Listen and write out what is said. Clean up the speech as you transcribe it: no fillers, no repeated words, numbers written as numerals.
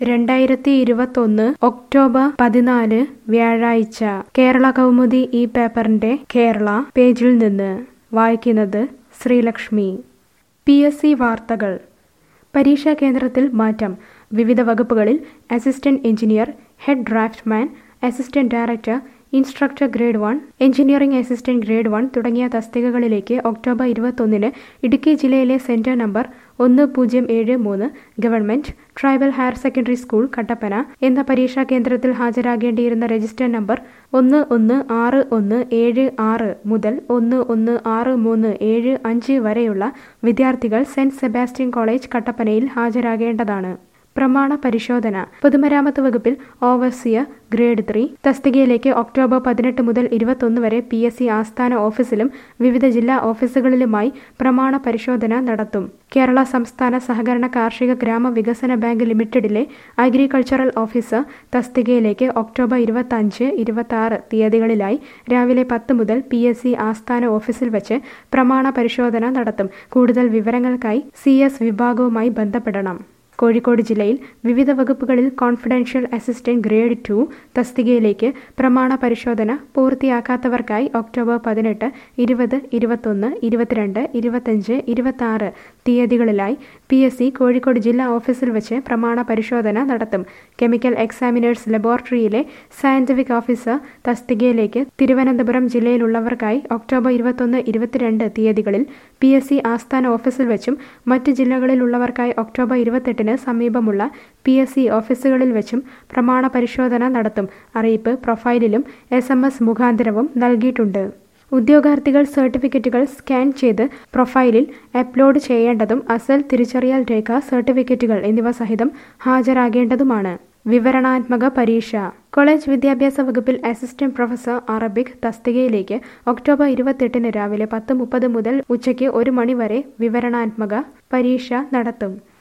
2021 October 14 വ്യാഴാഴ്ച കേരള കൗമുദി ഈ പേപ്പറിന്റെ കേരള പേജിൽ നിന്ന് വായിക്കുന്നത് ശ്രീലക്ഷ്മി. PSC വാർത്തകൾ. പരീക്ഷാ കേന്ദ്രത്തിൽ മാറ്റം. വിവിധ വകുപ്പുകളിൽ assistant engineer, head draftsman, assistant director, instructor grade 1, engineering assistant grade 1 തുടങ്ങിയ തസ്തികകളിലേക്ക് ഒക്ടോബർ 21 ഇടുക്കി ജില്ലയിലെ centre number 1073 government tribal higher secondary school Kattappana എന്ന പരീക്ഷാ കേന്ദ്രത്തിൽ ഹാജരാകേണ്ടിയിരുന്ന രജിസ്റ്റർ നമ്പർ 116176 മുതൽ 116375 വരെയുള്ള വിദ്യാർത്ഥികൾ സെന്റ് സെബാസ്റ്റ്യൻ കോളേജ് കട്ടപ്പനയിൽ ഹാജരാകേണ്ടതാണ്. പ്രമാണ പരിശോധന. പൊതുമരാമത്ത് വകുപ്പിൽ ഓവർസിയർ ഗ്രേഡ് 3 തസ്തികയിലേക്ക് ഒക്ടോബർ 18 മുതൽ 21 വരെ PSC ആസ്ഥാന ഓഫീസിലും വിവിധ ജില്ലാ ഓഫീസുകളിലുമായി പ്രമാണ പരിശോധന നടത്തും. കേരള സംസ്ഥാന സഹകരണ കാർഷിക ഗ്രാമ വികസന ബാങ്ക് ലിമിറ്റഡിലെ അഗ്രികൾച്ചറൽ ഓഫീസർ തസ്തികയിലേക്ക് ഒക്ടോബർ 25, 26 തീയതികളിലായി രാവിലെ 10 മുതൽ PSC ആസ്ഥാന ഓഫീസിൽ വച്ച് പ്രമാണ പരിശോധന നടത്തും. കൂടുതൽ വിവരങ്ങൾക്കായി CS വിഭാഗവുമായി ബന്ധപ്പെടണം. കോഴിക്കോട് ജില്ലയിൽ വിവിധ വകുപ്പുകളിൽ കോൺഫിഡൻഷ്യൽ അസിസ്റ്റന്റ് ഗ്രേഡ് 2 തസ്തികയിലേക്ക് പ്രമാണ പരിശോധന പൂർത്തിയാക്കാത്തവർക്കായി ഒക്ടോബർ 18, 20, 21, 22, 25, 26 തീയതികളിലായി PSC കോഴിക്കോട് ജില്ലാ ഓഫീസിൽ വെച്ച് പ്രമാണ പരിശോധന നടത്തും. കെമിക്കൽ എക്സാമിനേഴ്സ് ലബോറട്ടറിയിലെ സയന്റിഫിക് ഓഫീസർ തസ്തികയിലേക്ക് തിരുവനന്തപുരം ജില്ലയിലുള്ളവർക്കായി ഒക്ടോബർ 21, 22 തീയതികളിൽ PSC ആസ്ഥാന ഓഫീസിൽ വെച്ചും മറ്റ് ജില്ലകളിലുള്ളവർക്കായി ഒക്ടോബർ 28 സമീപമുള്ള PSC ഓഫീസുകളിൽ വെച്ചും പ്രമാണ പരിശോധന നടത്തും. അറിയിപ്പ് പ്രൊഫൈലിലും SMS മുഖാന്തരവും നൽകിയിട്ടുണ്ട്. ഉദ്യോഗാർത്ഥികൾ സർട്ടിഫിക്കറ്റുകൾ സ്കാൻ ചെയ്ത് പ്രൊഫൈലിൽ അപ്ലോഡ് ചെയ്യേണ്ടതും അസൽ തിരിച്ചറിയൽ രേഖ, സർട്ടിഫിക്കറ്റുകൾ എന്നിവ സഹിതം ഹാജരാകേണ്ടതുമാണ്. വിവരണാത്മക പരീക്ഷ. കോളേജ് വിദ്യാഭ്യാസ വകുപ്പിൽ അസിസ്റ്റന്റ് പ്രൊഫസർ അറബിക് തസ്തികയിലേക്ക് ഒക്ടോബർ 28 രാവിലെ 10:30 മുതൽ ഉച്ചയ്ക്ക് 1 മണി വരെ വിവരണാത്മക പരീക്ഷ നടത്തും.